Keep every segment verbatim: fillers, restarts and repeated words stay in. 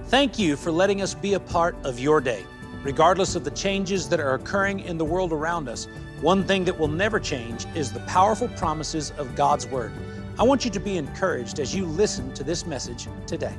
Thank you for letting us be a part of your day. Regardless of the changes that are occurring in the world around us, one thing that will never change is the powerful promises of God's Word. I want you to be encouraged as you listen to this message today.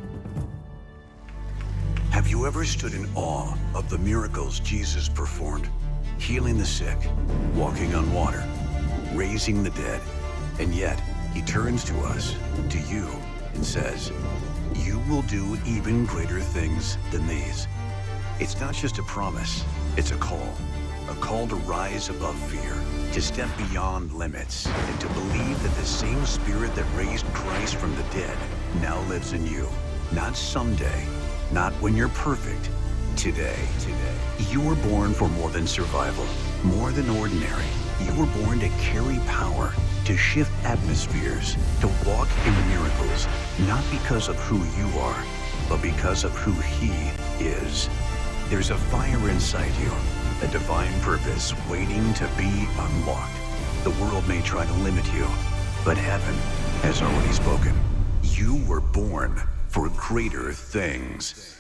Have you ever stood in awe of the miracles Jesus performed? Healing the sick, walking on water, raising the dead. And yet, he turns to us, to you, and says, you will do even greater things than these. It's not just a promise, it's a call. A call to rise above fear, to step beyond limits, and to believe that the same Spirit that raised Christ from the dead now lives in you. Not someday, not when you're perfect, today. Today. You were born for more than survival, more than ordinary. You were born to carry power, to shift atmospheres, to walk in miracles, not because of who you are, but because of who He is. There's a fire inside you, a divine purpose waiting to be unlocked. The world may try to limit you, but heaven has already spoken. You were born for greater things.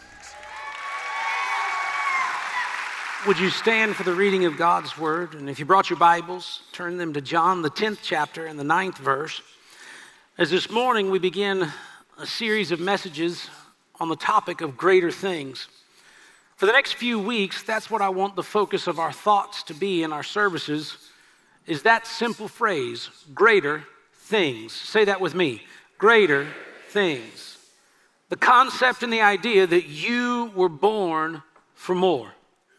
Would you stand for the reading of God's Word? And if you brought your Bibles, turn them to John, the tenth chapter and the ninth verse. As this morning we begin a series of messages on the topic of greater things. For the next few weeks, that's what I want the focus of our thoughts to be in our services, is that simple phrase, greater things. Say that with me, greater things. The concept and the idea that you were born for more.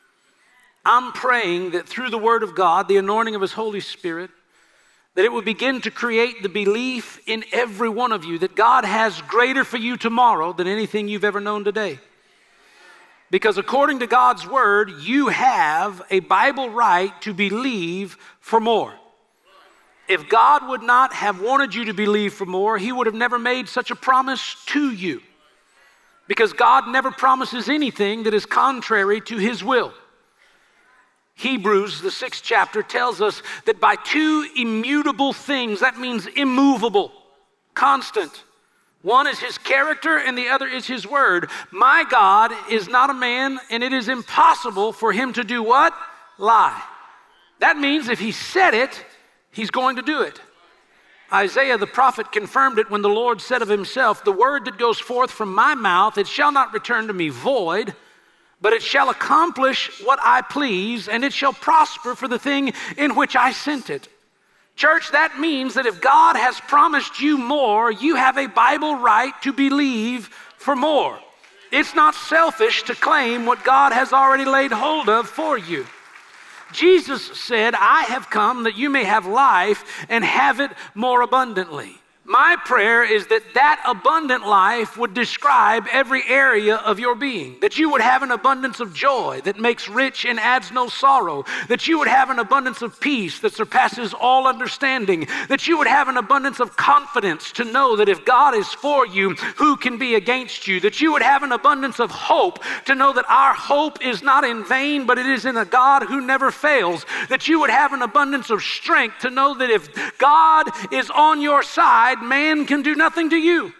I'm praying that through the Word of God, the anointing of His Holy Spirit, that it would begin to create the belief in every one of you that God has greater for you tomorrow than anything you've ever known today. Because according to God's Word, you have a Bible right to believe for more. If God would not have wanted you to believe for more, He would have never made such a promise to you. Because God never promises anything that is contrary to His will. Hebrews, the sixth chapter, tells us that by two immutable things, that means immovable, constant. One is His character and the other is His word. My God is not a man, and it is impossible for Him to do what? Lie. That means if He said it, He's going to do it. Isaiah the prophet confirmed it when the Lord said of Himself, the word that goes forth from my mouth, it shall not return to me void, but it shall accomplish what I please, and it shall prosper for the thing in which I sent it. Church, that means that if God has promised you more, you have a Bible right to believe for more. It's not selfish to claim what God has already laid hold of for you. Jesus said, I have come that you may have life and have it more abundantly. My prayer is that that abundant life would describe every area of your being, that you would have an abundance of joy that makes rich and adds no sorrow, that you would have an abundance of peace that surpasses all understanding, that you would have an abundance of confidence to know that if God is for you, who can be against you, that you would have an abundance of hope to know that our hope is not in vain, but it is in a God who never fails, that you would have an abundance of strength to know that if God is on your side, man can do nothing to you.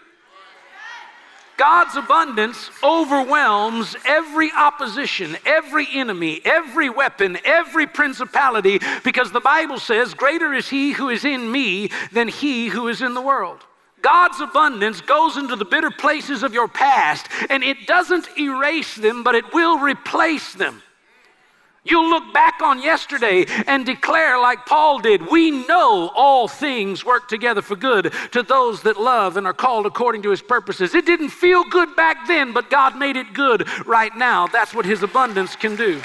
God's abundance overwhelms every opposition, every enemy, every weapon, every principality, because the Bible says, greater is He who is in me than he who is in the world. God's abundance goes into the bitter places of your past, and it doesn't erase them, but it will replace them. You'll look back on yesterday and declare like Paul did, we know all things work together for good to those that love and are called according to His purposes. It didn't feel good back then, but God made it good right now. That's what His abundance can do.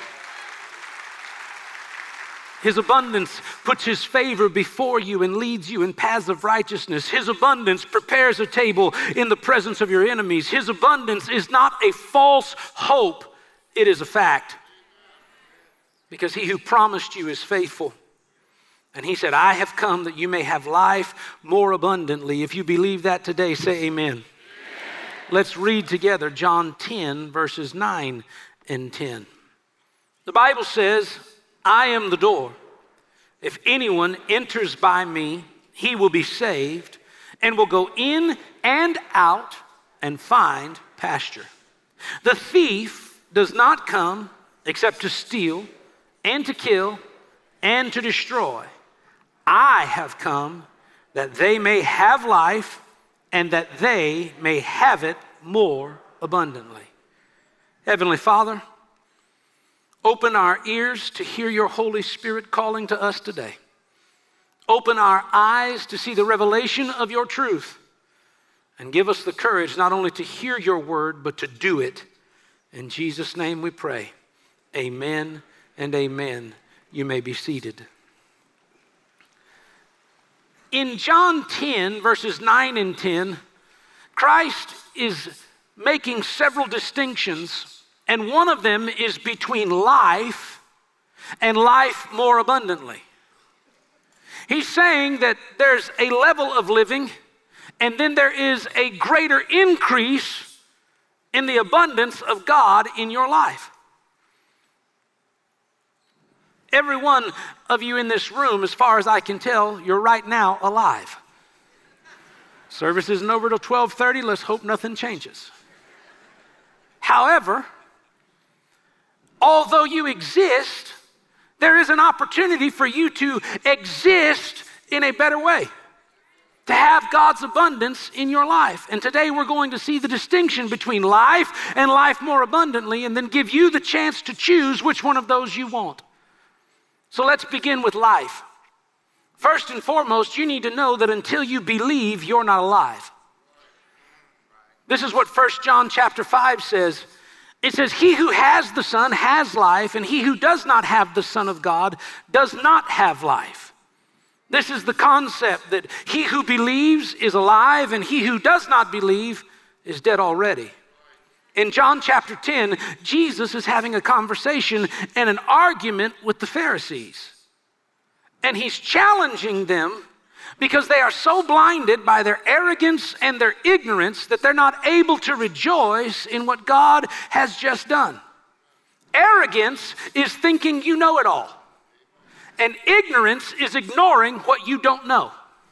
His abundance puts His favor before you and leads you in paths of righteousness. His abundance prepares a table in the presence of your enemies. His abundance is not a false hope, it is a fact. Because He who promised you is faithful. And He said, I have come that you may have life more abundantly. If you believe that today, say amen. Amen. Let's read together John ten, verses nine and ten. The Bible says, I am the door. If anyone enters by me, he will be saved and will go in and out and find pasture. The thief does not come except to steal and to kill and to destroy. I have come that they may have life and that they may have it more abundantly. Heavenly Father, open our ears to hear your Holy Spirit calling to us today. Open our eyes to see the revelation of your truth, and give us the courage not only to hear your word, but to do it. In Jesus' name we pray. Amen and amen. You may be seated. In John ten, verses nine and ten, Christ is making several distinctions, and one of them is between life and life more abundantly. He's saying that there's a level of living, and then there is a greater increase in the abundance of God in your life. Every one of you in this room, as far as I can tell, you're right now alive. Service isn't over till twelve thirty. Let's hope nothing changes. However, although you exist, there is an opportunity for you to exist in a better way, to have God's abundance in your life. And today we're going to see the distinction between life and life more abundantly, and then give you the chance to choose which one of those you want. So let's begin with life. First and foremost, you need to know that until you believe, you're not alive. This is what First John chapter five says. It says, he who has the Son has life, and he who does not have the Son of God does not have life. This is the concept that he who believes is alive, and he who does not believe is dead already. In John chapter ten, Jesus is having a conversation and an argument with the Pharisees. And he's challenging them because they are so blinded by their arrogance and their ignorance that they're not able to rejoice in what God has just done. Arrogance is thinking you know it all. And ignorance is ignoring what you don't know.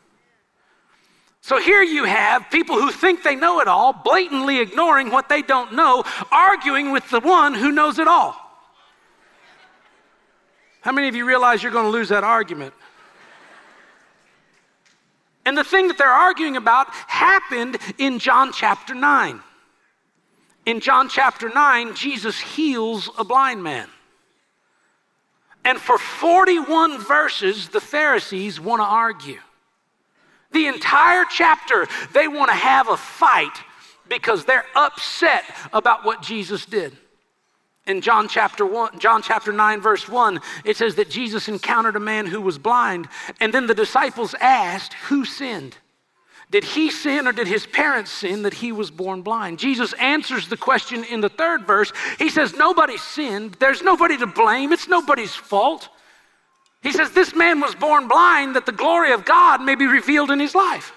So here you have people who think they know it all, blatantly ignoring what they don't know, arguing with the one who knows it all. How many of you realize you're going to lose that argument? And the thing that they're arguing about happened in John chapter nine. In John chapter nine, Jesus heals a blind man. And for forty-one verses, the Pharisees want to argue. The entire chapter, they want to have a fight because they're upset about what Jesus did. In John chapter one, John chapter nine, verse one, it says that Jesus encountered a man who was blind, and then the disciples asked, who sinned? Did he sin or did his parents sin that he was born blind? Jesus answers the question in the third verse. He says, nobody sinned. There's nobody to blame. It's nobody's fault. He says, this man was born blind that the glory of God may be revealed in his life.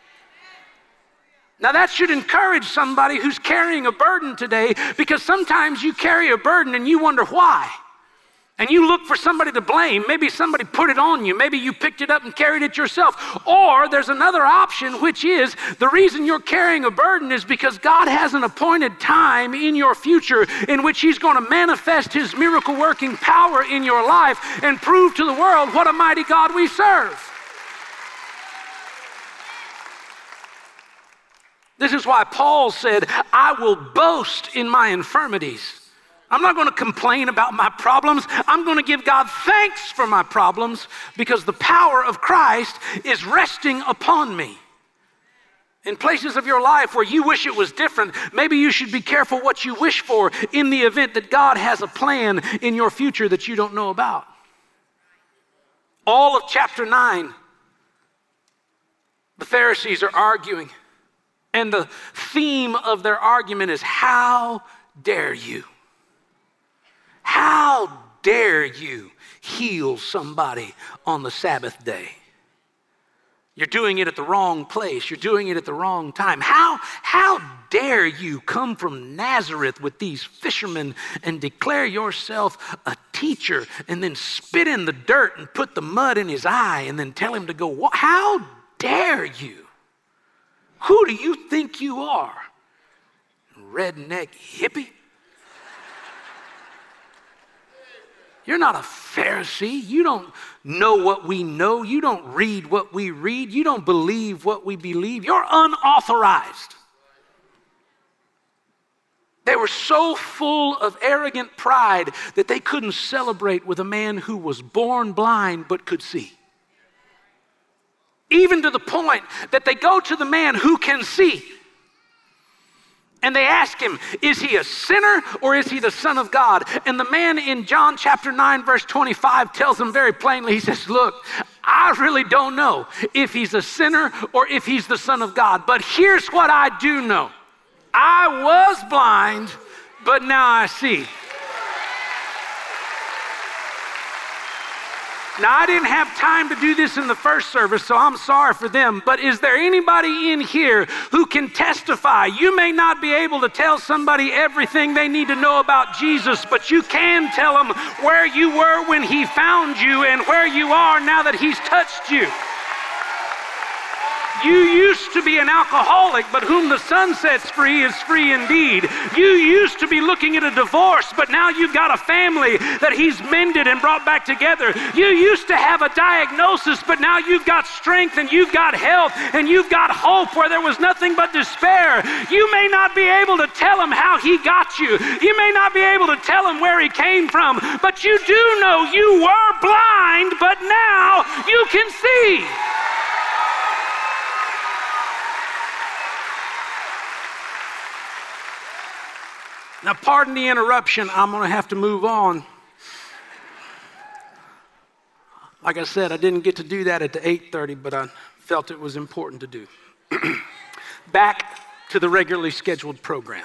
Now that should encourage somebody who's carrying a burden today, because sometimes you carry a burden and you wonder why. And you look for somebody to blame. Maybe somebody put it on you. Maybe you picked it up and carried it yourself. Or there's another option, which is the reason you're carrying a burden is because God has an appointed time in your future in which he's going to manifest his miracle working power in your life and prove to the world what a mighty God we serve. This is why Paul said, I will boast in my infirmities. I'm not going to complain about my problems. I'm going to give God thanks for my problems because the power of Christ is resting upon me. In places of your life where you wish it was different, maybe you should be careful what you wish for in the event that God has a plan in your future that you don't know about. All of chapter nine, the Pharisees are arguing. And the theme of their argument is, how dare you? How dare you heal somebody on the Sabbath day? You're doing it at the wrong place. You're doing it at the wrong time. How, how dare you come from Nazareth with these fishermen and declare yourself a teacher and then spit in the dirt and put the mud in his eye and then tell him to go walk? How dare you? Who do you think you are? redneck hippie. You're not a Pharisee. You don't know what we know. You don't read what we read. You don't believe what we believe. You're unauthorized. They were so full of arrogant pride that they couldn't celebrate with a man who was born blind but could see. Even to the point that they go to the man who can see. And they ask him, is he a sinner or is he the Son of God? And the man in John chapter nine, verse twenty-five tells them very plainly, he says, look, I really don't know if he's a sinner or if he's the Son of God. But here's what I do know. I was blind, but now I see. Now, I didn't have time to do this in the first service, so I'm sorry for them, but is there anybody in here who can testify? You may not be able to tell somebody everything they need to know about Jesus, but you can tell them where you were when he found you and where you are now that he's touched you. You used to be an alcoholic, but whom the Son sets free is free indeed. You used to be looking at a divorce, but now you've got a family that he's mended and brought back together. You used to have a diagnosis, but now you've got strength and you've got health and you've got hope where there was nothing but despair. You may not be able to tell him how he got you. You may not be able to tell him where he came from, but you do know you were blind, but now you can see. Now, pardon the interruption. I'm going to have to move on. Like I said, I didn't get to do that at the eight thirty, but I felt it was important to do. Back to the regularly scheduled program.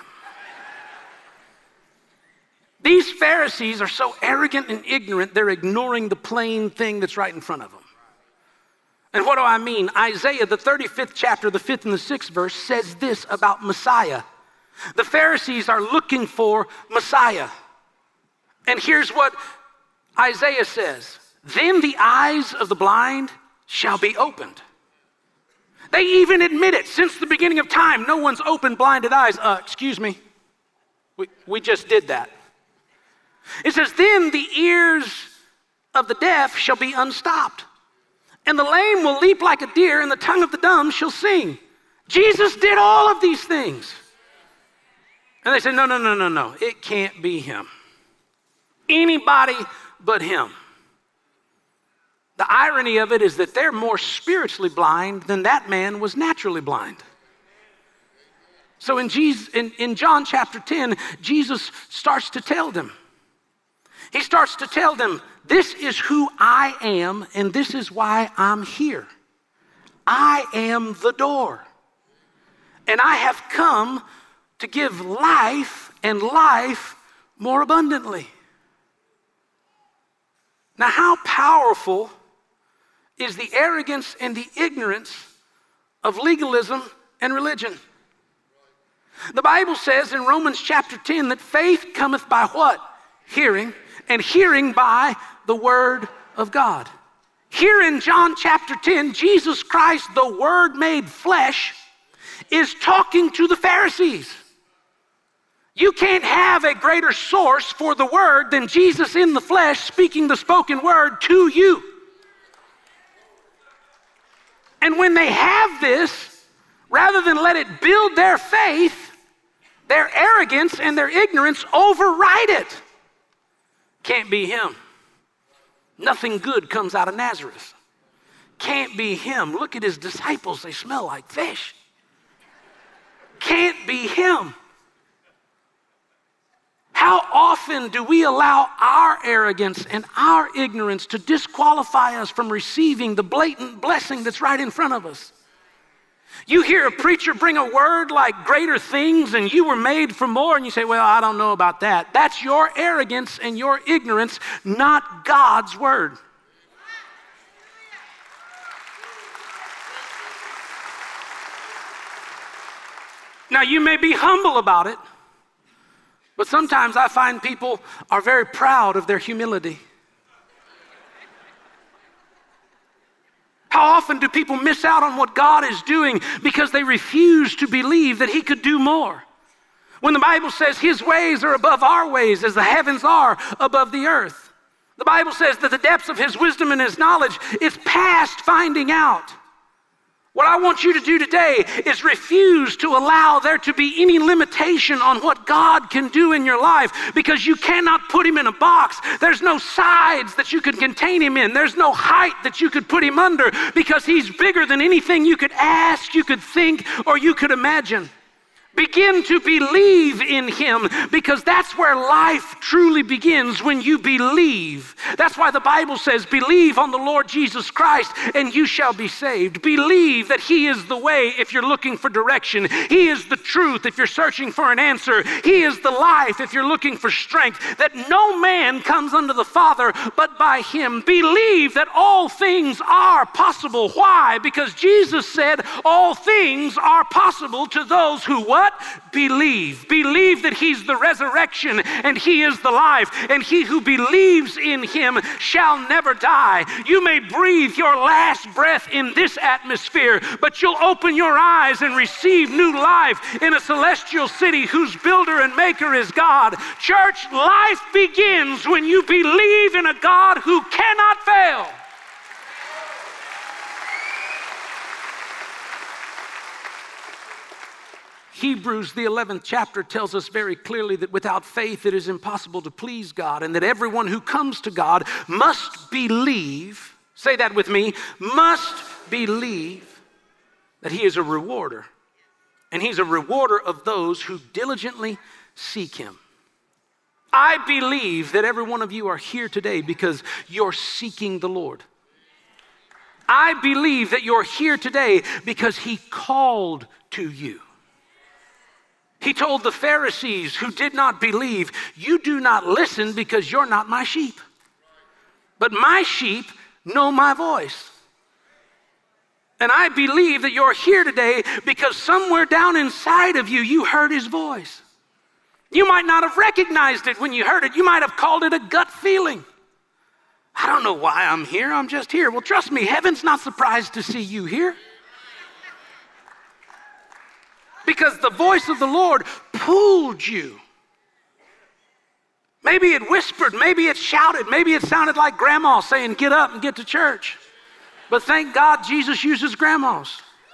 These Pharisees are so arrogant and ignorant, they're ignoring the plain thing that's right in front of them. And what do I mean? Isaiah, the thirty-fifth chapter, the fifth and the sixth verse, says this about Messiah. The Pharisees are looking for Messiah. And here's what Isaiah says. Then the eyes of the blind shall be opened. They even admit it. Since the beginning of time, no one's opened blinded eyes. Uh, excuse me. We, we just did that. It says, then the ears of the deaf shall be unstopped. And the lame will leap like a deer, and the tongue of the dumb shall sing. Jesus did all of these things. And they say, no, no, no, no, no. It can't be him. Anybody but him. The irony of it is that they're more spiritually blind than that man was naturally blind. So in, Jesus, in, in John chapter ten, Jesus starts to tell them. He starts to tell them, this is who I am and this is why I'm here. I am the door. And I have come to give life and life more abundantly. Now, how powerful is the arrogance and the ignorance of legalism and religion? The Bible says in Romans chapter ten that faith cometh by what? Hearing, and hearing by the word of God. Here in John chapter ten, Jesus Christ, the Word made flesh, is talking to the Pharisees. You can't have a greater source for the word than Jesus in the flesh speaking the spoken word to you. And when they have this, rather than let it build their faith, their arrogance and their ignorance override it. Can't be him. Nothing good comes out of Nazareth. Can't be him. Look at his disciples, they smell like fish. Can't be him. How often do we allow our arrogance and our ignorance to disqualify us from receiving the blatant blessing that's right in front of us? You hear a preacher bring a word like greater things and you were made for more, and you say, well, I don't know about that. That's your arrogance and your ignorance, not God's word. Now, you may be humble about it, but sometimes I find people are very proud of their humility. How often do people miss out on what God is doing because they refuse to believe that he could do more? When the Bible says his ways are above our ways as the heavens are above the earth. The Bible says that the depths of his wisdom and his knowledge is past finding out. What I want you to do today is refuse to allow there to be any limitation on what God can do in your life, because you cannot put him in a box. There's no sides that you could contain him in. There's no height that you could put him under, because he's bigger than anything you could ask, you could think, or you could imagine. Begin to believe in him, because that's where life truly begins, when you believe. That's why the Bible says, believe on the Lord Jesus Christ and you shall be saved. Believe that he is the way if you're looking for direction. He is the truth if you're searching for an answer. He is the life if you're looking for strength. That no man comes unto the Father but by him. Believe that all things are possible. Why? Because Jesus said all things are possible to those who what? Believe. Believe that he's the resurrection and he is the life, and he who believes in him shall never die. You may breathe your last breath in this atmosphere, but you'll open your eyes and receive new life in a celestial city whose builder and maker is God. Church, life begins when you believe in a God who cannot fail. Hebrews, the eleventh chapter, tells us very clearly that without faith it is impossible to please God, and that everyone who comes to God must believe, say that with me, must believe that he is a rewarder, and he's a rewarder of those who diligently seek him. I believe that every one of you are here today because you're seeking the Lord. I believe that you're here today because he called to you. He told the Pharisees who did not believe, you do not listen because you're not my sheep. But my sheep know my voice. And I believe that you're here today because somewhere down inside of you, you heard his voice. You might not have recognized it when you heard it. You might have called it a gut feeling. I don't know why I'm here. I'm just here. Well, trust me, heaven's not surprised to see you here. Because the voice of the Lord pulled you. Maybe it whispered, maybe it shouted, maybe it sounded like grandma saying, get up and get to church. But thank God Jesus uses grandmas.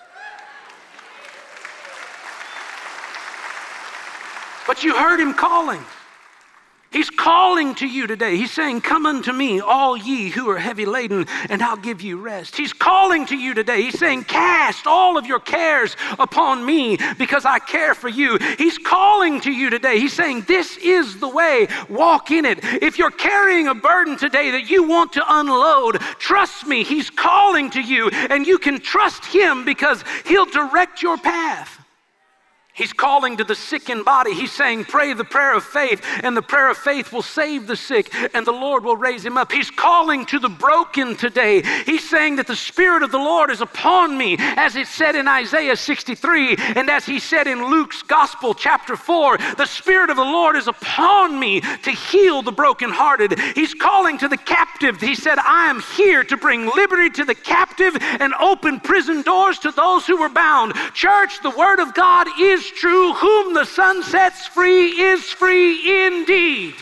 But you heard him calling. He's calling to you today. He's saying, come unto me, all ye who are heavy laden, and I'll give you rest. He's calling to you today. He's saying, cast all of your cares upon me because I care for you. He's calling to you today. He's saying, this is the way. Walk in it. If you're carrying a burden today that you want to unload, trust me, he's calling to you, and you can trust him because he'll direct your path. He's calling to the sick in body. He's saying, pray the prayer of faith, and the prayer of faith will save the sick, and the Lord will raise him up. He's calling to the broken today. He's saying that the Spirit of the Lord is upon me, as it said in Isaiah sixty-three, and as he said in Luke's Gospel, chapter four, the Spirit of the Lord is upon me to heal the brokenhearted. He's calling to the captive. He said, I am here to bring liberty to the captive and open prison doors to those who were bound. Church, the Word of God is true. Whom the Son sets free is free indeed.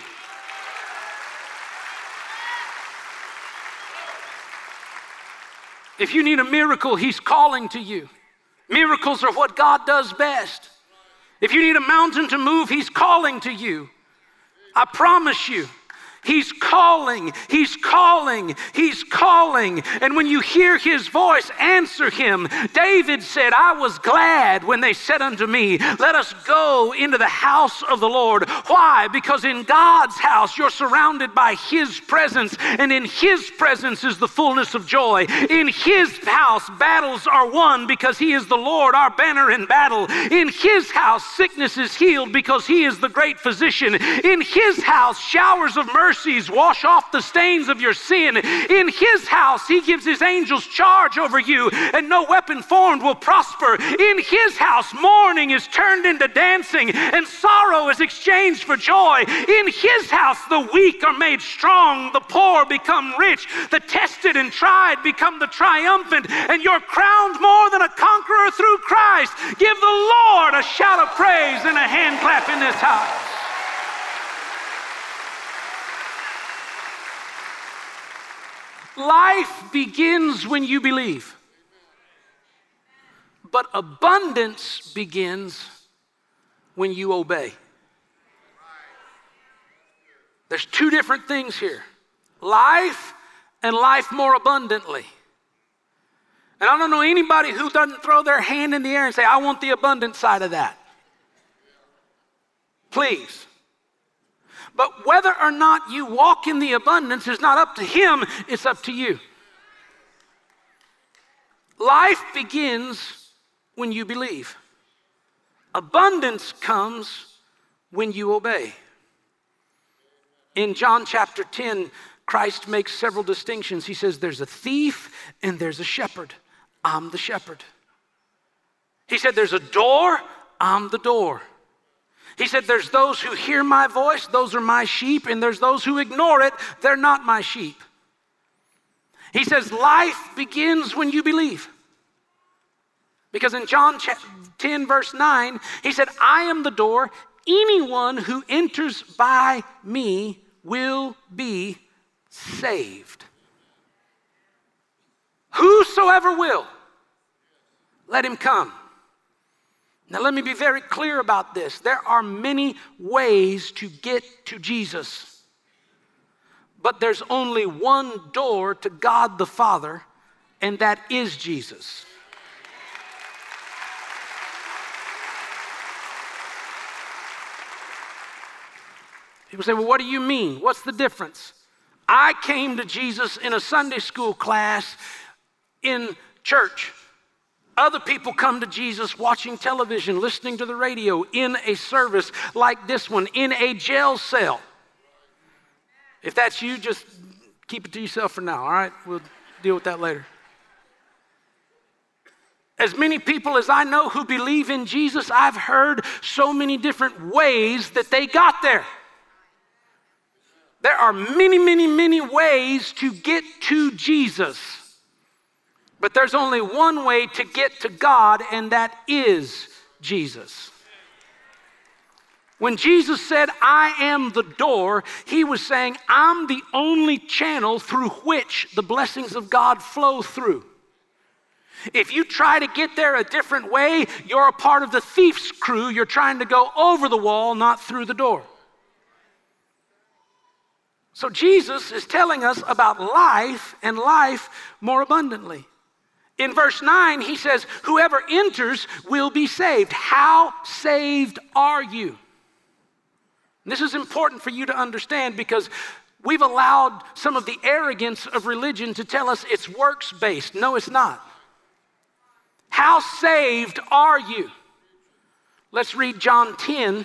If you need a miracle, he's calling to you. Miracles are what God does best. If you need a mountain to move, he's calling to you. I promise you. He's calling, he's calling, he's calling. And when you hear his voice, answer him. David said, I was glad when they said unto me, let us go into the house of the Lord. Why? Because in God's house, you're surrounded by his presence, and in his presence is the fullness of joy. In his house, battles are won because he is the Lord, our banner in battle. In his house, sickness is healed because he is the great physician. In his house, showers of mercy mercies wash off the stains of your sin. In his house, he gives his angels charge over you, and no weapon formed will prosper. In his house, mourning is turned into dancing, and sorrow is exchanged for joy. In his house, the weak are made strong, the poor become rich, the tested and tried become the triumphant, and you're crowned more than a conqueror through Christ. Give the Lord a shout of praise and a hand clap in this house. Life begins when you believe, but abundance begins when you obey. There's two different things here: life and life more abundantly. And I don't know anybody who doesn't throw their hand in the air and say, I want the abundant side of that. Please. But whether or not you walk in the abundance is not up to him, it's up to you. Life begins when you believe. Abundance comes when you obey. In John chapter ten, Christ makes several distinctions. He says there's a thief and there's a shepherd. I'm the shepherd. He said there's a door, I'm the door. He said there's those who hear my voice, those are my sheep, and there's those who ignore it, they're not my sheep. He says life begins when you believe. Because in John ten verse nine, he said, I am the door. Anyone who enters by me will be saved. Whosoever will, let him come. Now let me be very clear about this. There are many ways to get to Jesus, but there's only one door to God the Father, and that is Jesus. People say, well, what do you mean? What's the difference? I came to Jesus in a Sunday school class in church. Other people come to Jesus watching television, listening to the radio, in a service like this one, in a jail cell. If that's you, just keep it to yourself for now, all right? We'll deal with that later. As many people as I know who believe in Jesus, I've heard so many different ways that they got there. There are many, many, many ways to get to Jesus. But there's only one way to get to God, and that is Jesus. When Jesus said, I am the door, he was saying, I'm the only channel through which the blessings of God flow through. If you try to get there a different way, you're a part of the thief's crew. You're trying to go over the wall, not through the door. So Jesus is telling us about life and life more abundantly. In verse nine, he says, whoever enters will be saved. How saved are you? And this is important for you to understand because we've allowed some of the arrogance of religion to tell us it's works-based. No, it's not. How saved are you? Let's read John ten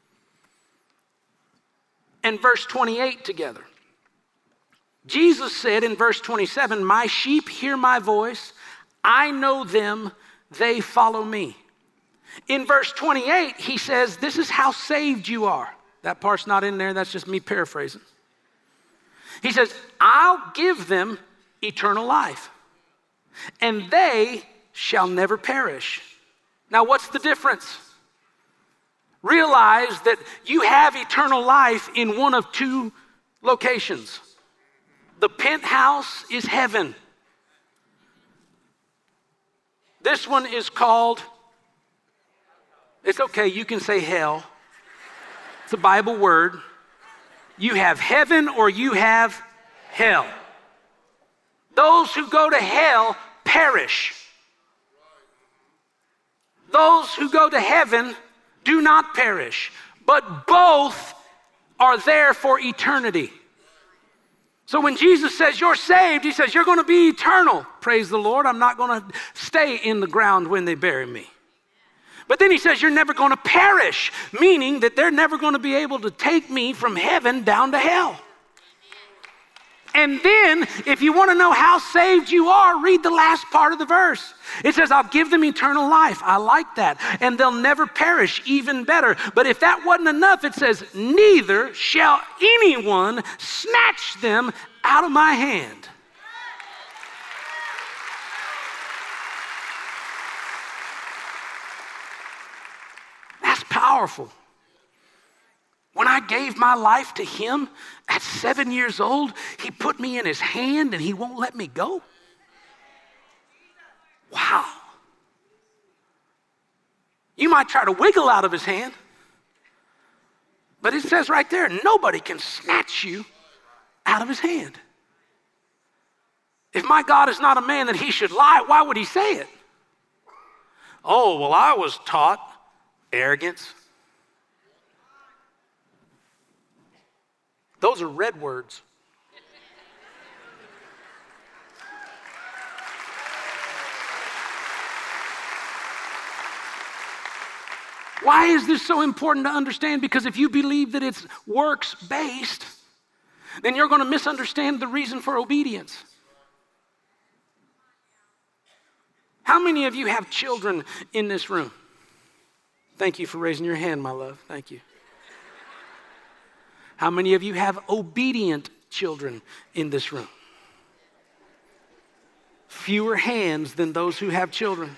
and verse twenty-eight together. Jesus said in verse twenty-seven, my sheep hear my voice. I know them, they follow me. In verse twenty-eight, he says, this is how saved you are. That part's not in there, that's just me paraphrasing. He says, I'll give them eternal life, and they shall never perish. Now, what's the difference? Realize that you have eternal life in one of two locations. The penthouse is heaven. This one is called, it's okay, you can say hell. It's a Bible word. You have heaven or you have hell. Those who go to hell perish. Those who go to heaven do not perish, but both are there for eternity. So when Jesus says you're saved, he says you're going to be eternal. Praise the Lord. I'm not going to stay in the ground when they bury me. But then he says you're never going to perish, meaning that they're never going to be able to take me from heaven down to hell. And then, if you want to know how saved you are, read the last part of the verse. It says, I'll give them eternal life. I like that. And they'll never perish, even better. But if that wasn't enough, it says, neither shall anyone snatch them out of my hand. That's powerful. When I gave my life to him at seven years old, he put me in his hand and he won't let me go. Wow. You might try to wiggle out of his hand, but it says right there, nobody can snatch you out of his hand. If my God is not a man that he should lie, why would he say it? Oh, well, I was taught arrogance. Those are red words. Why is this so important to understand? Because if you believe that it's works-based, then you're going to misunderstand the reason for obedience. How many of you have children in this room? Thank you for raising your hand, my love. Thank you. How many of you have obedient children in this room? Fewer hands than those who have children.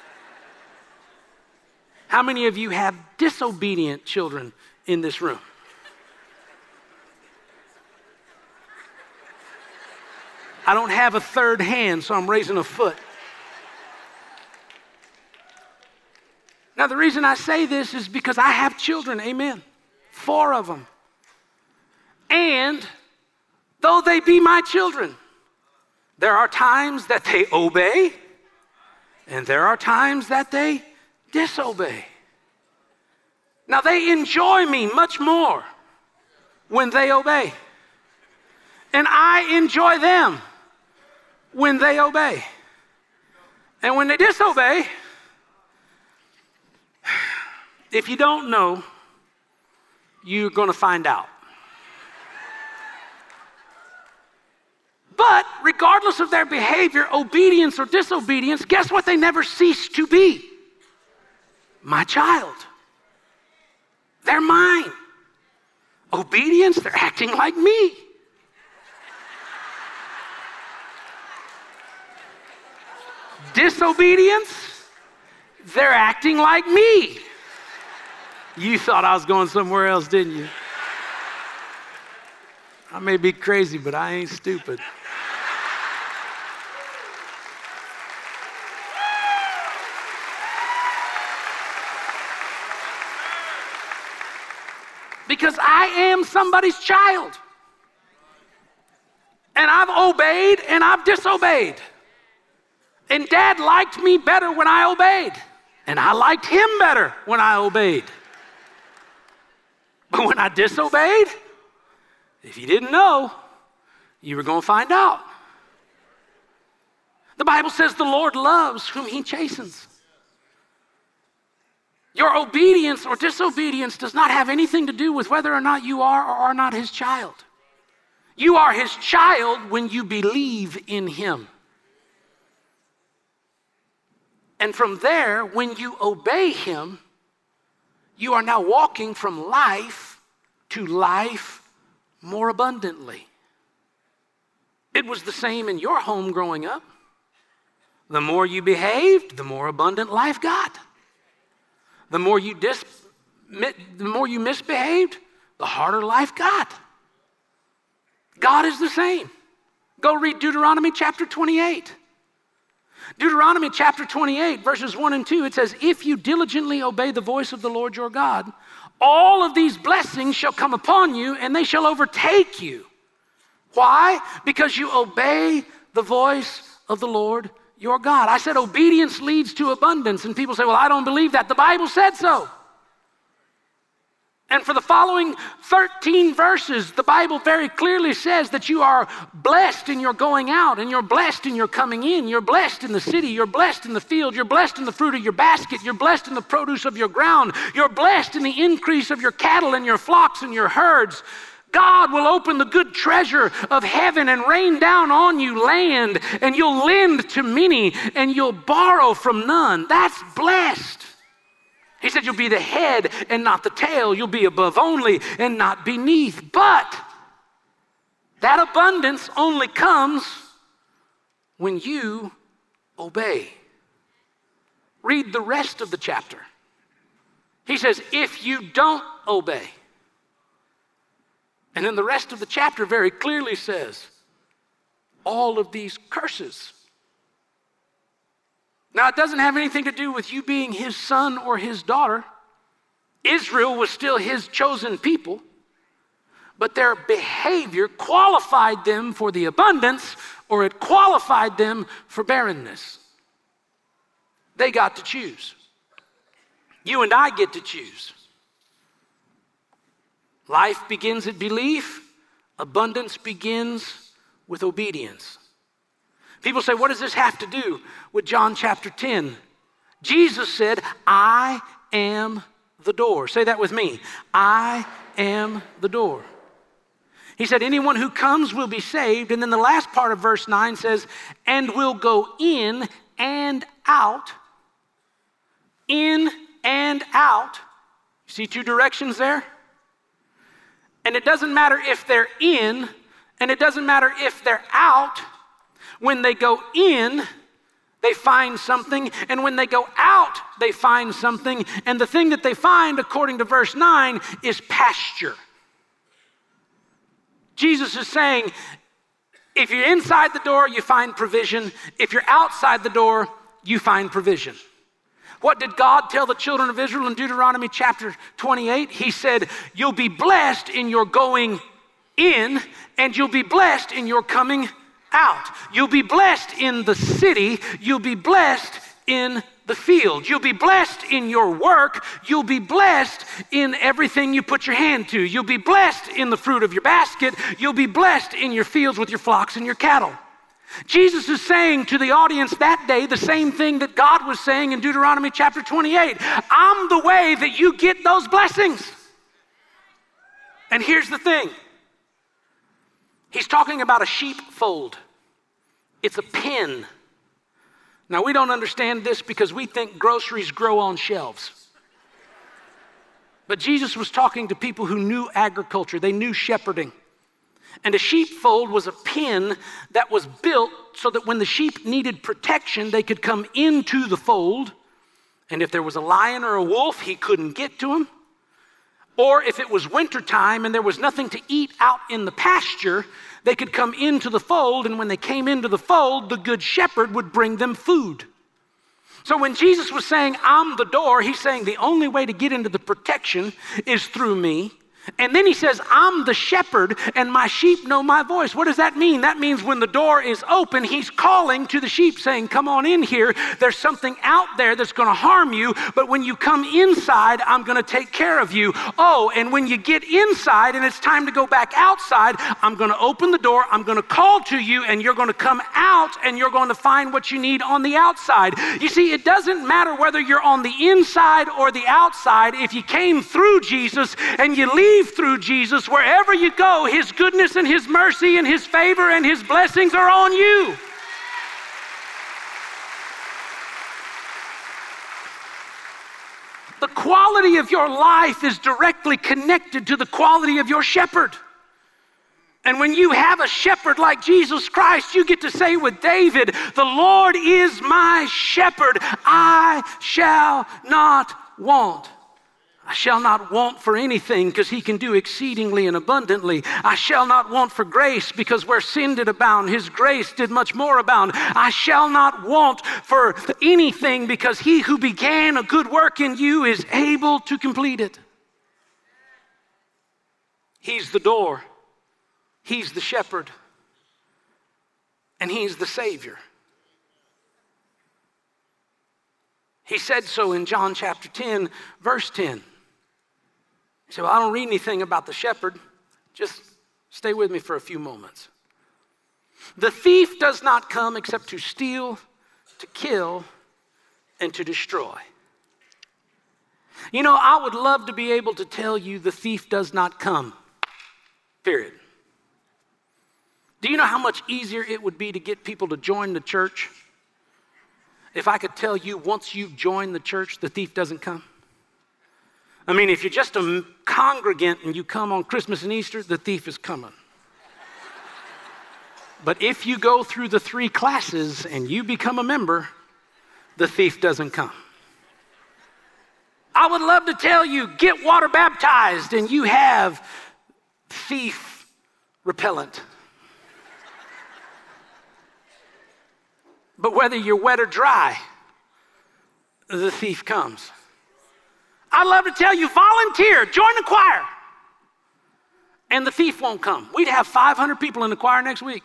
How many of you have disobedient children in this room? I don't have a third hand, so I'm raising a foot. Now, the reason I say this is because I have children, amen. Four of them. And though they be my children, there are times that they obey, and there are times that they disobey. Now, they enjoy me much more when they obey, and I enjoy them when they obey. And when they disobey, if you don't know, you're going to find out. But regardless of their behavior, obedience or disobedience, guess what they never cease to be? My child. They're mine. Obedience, they're acting like me. Disobedience, they're acting like me. You thought I was going somewhere else, didn't you? I may be crazy, but I ain't stupid. Because I am somebody's child. And I've obeyed and I've disobeyed. And Dad liked me better when I obeyed. And I liked him better when I obeyed. But when I disobeyed, if you didn't know, you were going to find out. The Bible says the Lord loves whom he chastens. Your obedience or disobedience does not have anything to do with whether or not you are or are not his child. You are his child when you believe in him. And from there, when you obey him, you are now walking from life to life more abundantly. It was the same in your home growing up. The more you behaved, the more abundant life got. The more you dis, the more you misbehaved, the harder life got. God is the same. Go read Deuteronomy chapter twenty-eight. Deuteronomy chapter twenty-eight, verses one and two, it says, if you diligently obey the voice of the Lord your God, all of these blessings shall come upon you and they shall overtake you. Why? Because you obey the voice of the Lord your God. I said obedience leads to abundance, and people say, well, I don't believe that. The Bible said so. And for the following thirteen verses, the Bible very clearly says that you are blessed in your going out, and you're blessed in your coming in. You're blessed in the city. You're blessed in the field. You're blessed in the fruit of your basket. You're blessed in the produce of your ground. You're blessed in the increase of your cattle and your flocks and your herds. God will open the good treasure of heaven and rain down on you land, and you'll lend to many and you'll borrow from none. That's blessed. He said you'll be the head and not the tail. You'll be above only and not beneath. But that abundance only comes when you obey. Read the rest of the chapter. He says, if you don't obey. And then the rest of the chapter very clearly says, all of these curses. Now, it doesn't have anything to do with you being his son or his daughter. Israel was still his chosen people, but their behavior qualified them for the abundance, or it qualified them for barrenness. They got to choose. You and I get to choose. Life begins at belief. Abundance begins with obedience. People say, what does this have to do with John chapter ten? Jesus said, I am the door. Say that with me. I am the door. He said, anyone who comes will be saved. And then the last part of verse nine says, and will go in and out. In and out. You see two directions there? And it doesn't matter if they're in, and it doesn't matter if they're out. When they go in, they find something, and when they go out, they find something. And the thing that they find, according to verse nine, is pasture. Jesus is saying, if you're inside the door, you find provision. If you're outside the door, you find provision. What did God tell the children of Israel in Deuteronomy chapter twenty-eight? He said, you'll be blessed in your going in, and you'll be blessed in your coming out. You'll be blessed in the city. You'll be blessed in the field. You'll be blessed in your work. You'll be blessed in everything you put your hand to. You'll be blessed in the fruit of your basket. You'll be blessed in your fields with your flocks and your cattle. Jesus is saying to the audience that day the same thing that God was saying in Deuteronomy chapter twenty-eight. I'm the way that you get those blessings. And here's the thing. He's talking about a sheepfold. It's a pen. Now, we don't understand this because we think groceries grow on shelves. But Jesus was talking to people who knew agriculture. They knew shepherding. And a sheepfold was a pen that was built so that when the sheep needed protection, they could come into the fold. And if there was a lion or a wolf, he couldn't get to him. Or if it was wintertime and there was nothing to eat out in the pasture, they could come into the fold, and when they came into the fold, the good shepherd would bring them food. So when Jesus was saying, I'm the door, he's saying the only way to get into the protection is through me. And then he says, I'm the shepherd and my sheep know my voice. What does that mean? That means when the door is open, he's calling to the sheep saying, come on in here. There's something out there that's going to harm you, but when you come inside, I'm going to take care of you. Oh, and when you get inside and it's time to go back outside, I'm going to open the door, I'm going to call to you, and you're going to come out and you're going to find what you need on the outside. You see, it doesn't matter whether you're on the inside or the outside. If you came through Jesus and you leave through Jesus, wherever you go, his goodness and his mercy and his favor and his blessings are on you. The quality of your life is directly connected to the quality of your shepherd. And when you have a shepherd like Jesus Christ, you get to say with David, the Lord is my shepherd, I shall not want. I shall not want for anything because he can do exceedingly and abundantly. I shall not want for grace because where sin did abound, his grace did much more abound. I shall not want for anything because he who began a good work in you is able to complete it. He's the door. He's the shepherd. And he's the Savior. He said so in John chapter ten, verse ten. He said, well, I don't read anything about the shepherd. Just stay with me for a few moments. The thief does not come except to steal, to kill, and to destroy. You know, I would love to be able to tell you the thief does not come. Period. Do you know how much easier it would be to get people to join the church if I could tell you once you join the church, the thief doesn't come? I mean, if you're just a congregant and you come on Christmas and Easter, the thief is coming. But if you go through the three classes and you become a member, the thief doesn't come. I would love to tell you, get water baptized and you have thief repellent. But whether you're wet or dry, the thief comes. I'd love to tell you, volunteer, join the choir, and the thief won't come. We'd have five hundred people in the choir next week.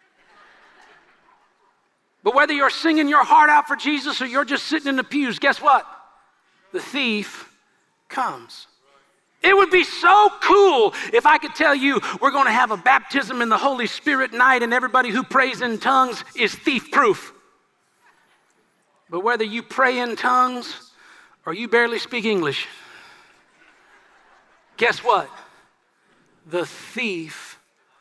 But whether you're singing your heart out for Jesus or you're just sitting in the pews, guess what? The thief comes. It would be so cool if I could tell you we're going to have a baptism in the Holy Spirit night and everybody who prays in tongues is thief-proof. But whether you pray in tongues or you barely speak English, guess what? The thief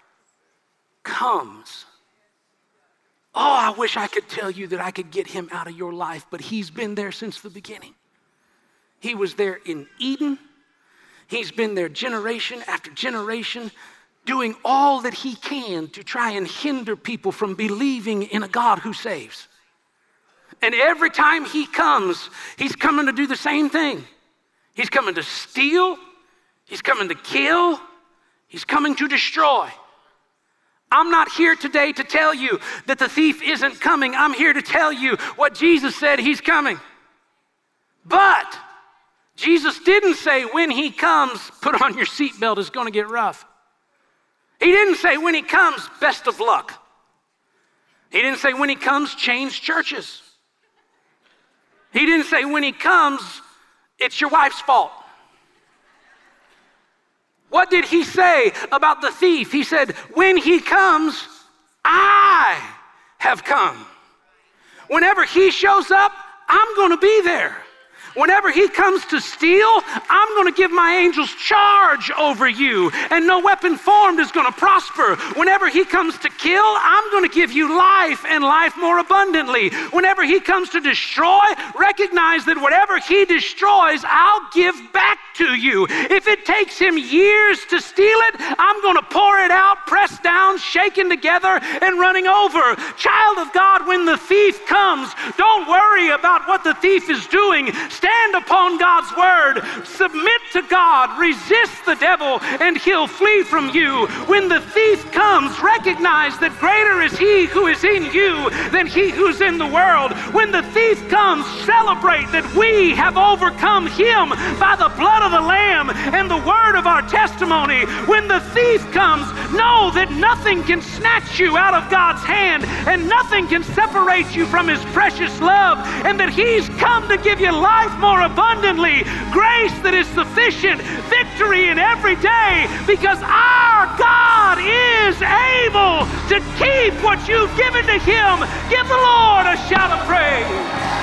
comes. Oh, I wish I could tell you that I could get him out of your life, but he's been there since the beginning. He was there in Eden. He's been there generation after generation, doing all that he can to try and hinder people from believing in a God who saves. And every time he comes, he's coming to do the same thing. He's coming to steal. He's coming to kill. He's coming to destroy. I'm not here today to tell you that the thief isn't coming. I'm here to tell you what Jesus said, he's coming. But Jesus didn't say when he comes, put on your seatbelt, it's going to get rough. He didn't say when he comes, best of luck. He didn't say when he comes, change churches. He didn't say when he comes, it's your wife's fault. What did he say about the thief? He said, when he comes, I have come. Whenever he shows up, I'm going to be there. Whenever he comes to steal, I'm going to give my angels charge over you, and no weapon formed is going to prosper. Whenever he comes to kill, I'm going to give you life and life more abundantly. Whenever he comes to destroy, recognize that whatever he destroys, I'll give back to you. If it takes him years to steal it, I'm going to pour it out, pressed down, shaken together, and running over. Child of God, when the thief comes, don't worry about what the thief is doing. Stand upon God's word, submit to God, resist the devil, and he'll flee from you. When the thief comes, recognize that greater is he who is in you than he who's in the world. When the thief comes, celebrate that we have overcome him by the blood of the Lamb and the word of our testimony. When the thief comes, know that nothing can snatch you out of God's hand and nothing can separate you from his precious love, and that he's come to give you life more abundantly, grace that is sufficient, victory in every day, because our God is able to keep what you've given to him. Give the Lord a shout of praise.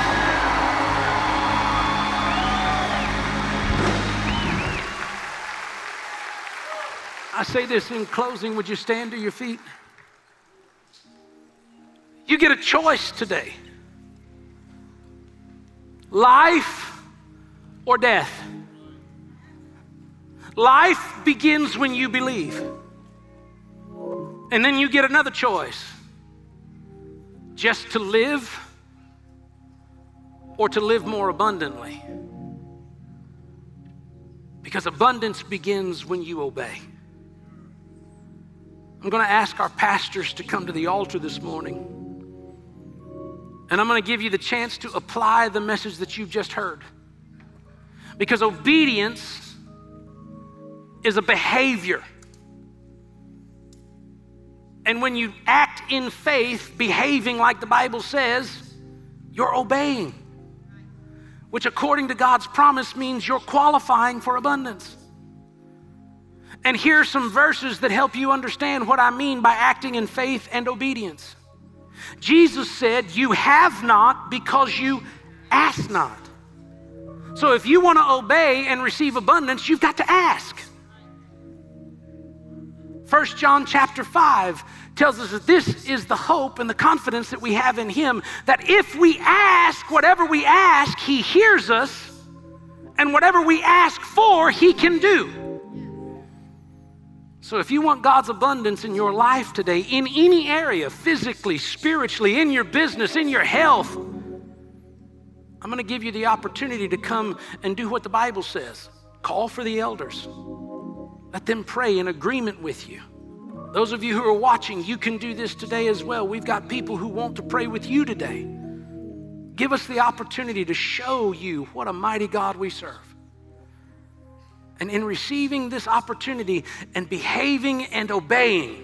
I say this in closing, would you stand to your feet? You get a choice today. Life or death. Life begins when you believe. And then you get another choice. Just to live or to live more abundantly. Because abundance begins when you obey. I'm going to ask our pastors to come to the altar this morning. And I'm going to give you the chance to apply the message that you've just heard. Because obedience is a behavior. And when you act in faith, behaving like the Bible says, you're obeying. Which according to God's promise means you're qualifying for abundance. And here are some verses that help you understand what I mean by acting in faith and obedience. Jesus said, you have not because you ask not. So if you want to obey and receive abundance, you've got to ask. First John chapter five tells us that this is the hope and the confidence that we have in him, that if we ask whatever we ask, he hears us, and whatever we ask for, he can do. So if you want God's abundance in your life today, in any area, physically, spiritually, in your business, in your health, I'm going to give you the opportunity to come and do what the Bible says. Call for the elders. Let them pray in agreement with you. Those of you who are watching, you can do this today as well. We've got people who want to pray with you today. Give us the opportunity to show you what a mighty God we serve. And in receiving this opportunity and behaving and obeying,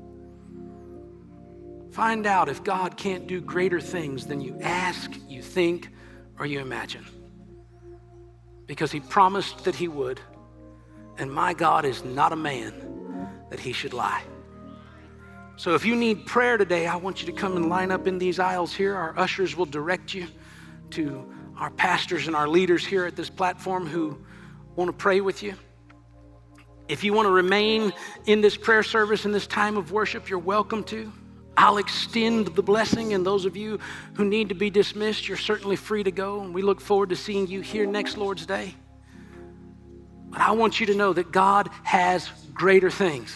find out if God can't do greater things than you ask, you think, or you imagine. Because he promised that he would. And my God is not a man that he should lie. So if you need prayer today, I want you to come and line up in these aisles here. Our ushers will direct you to our pastors and our leaders here at this platform who want to pray with you. If you want to remain in this prayer service, in this time of worship, you're welcome to. I'll extend the blessing, and those of you who need to be dismissed, you're certainly free to go, and we look forward to seeing you here next Lord's Day. But I want you to know that God has greater things.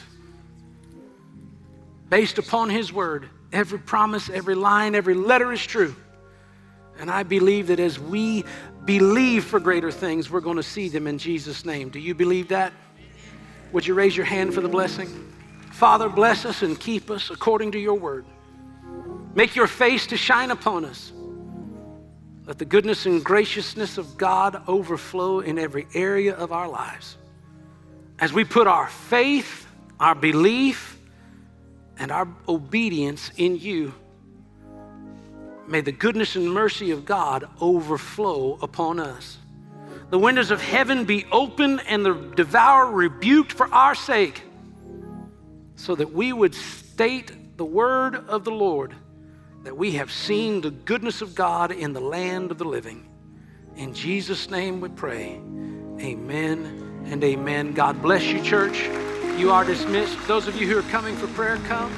Based upon his word, every promise, every line, every letter is true. And I believe that as we believe for greater things, we're going to see them in Jesus' name. Do you believe that? Would you raise your hand for the blessing? Father, bless us and keep us according to your word. Make your face to shine upon us. Let the goodness and graciousness of God overflow in every area of our lives. As we put our faith, our belief, and our obedience in you, may the goodness and mercy of God overflow upon us. The windows of heaven be open and the devourer rebuked for our sake, so that we would state the word of the Lord, that we have seen the goodness of God in the land of the living. In Jesus' name we pray. Amen and amen. God bless you, church. You are dismissed. Those of you who are coming for prayer, come.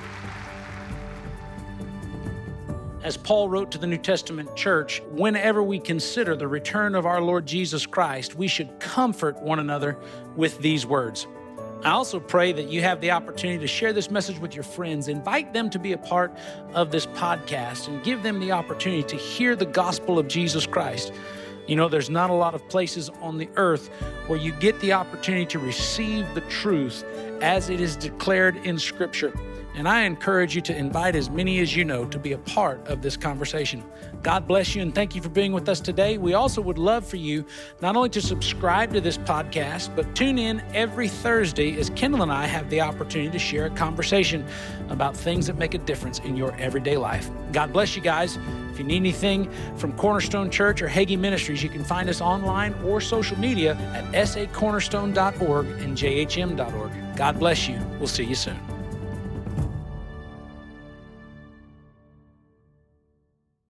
As Paul wrote to the New Testament church, whenever we consider the return of our Lord Jesus Christ, we should comfort one another with these words. I also pray that you have the opportunity to share this message with your friends. Invite them to be a part of this podcast and give them the opportunity to hear the gospel of Jesus Christ. You know, there's not a lot of places on the earth where you get the opportunity to receive the truth as it is declared in Scripture. And I encourage you to invite as many as you know to be a part of this conversation. God bless you and thank you for being with us today. We also would love for you not only to subscribe to this podcast, but tune in every Thursday as Kendall and I have the opportunity to share a conversation about things that make a difference in your everyday life. God bless you guys. If you need anything from Cornerstone Church or Hagee Ministries, you can find us online or social media at s a cornerstone dot org and j h m dot org. God bless you. We'll see you soon.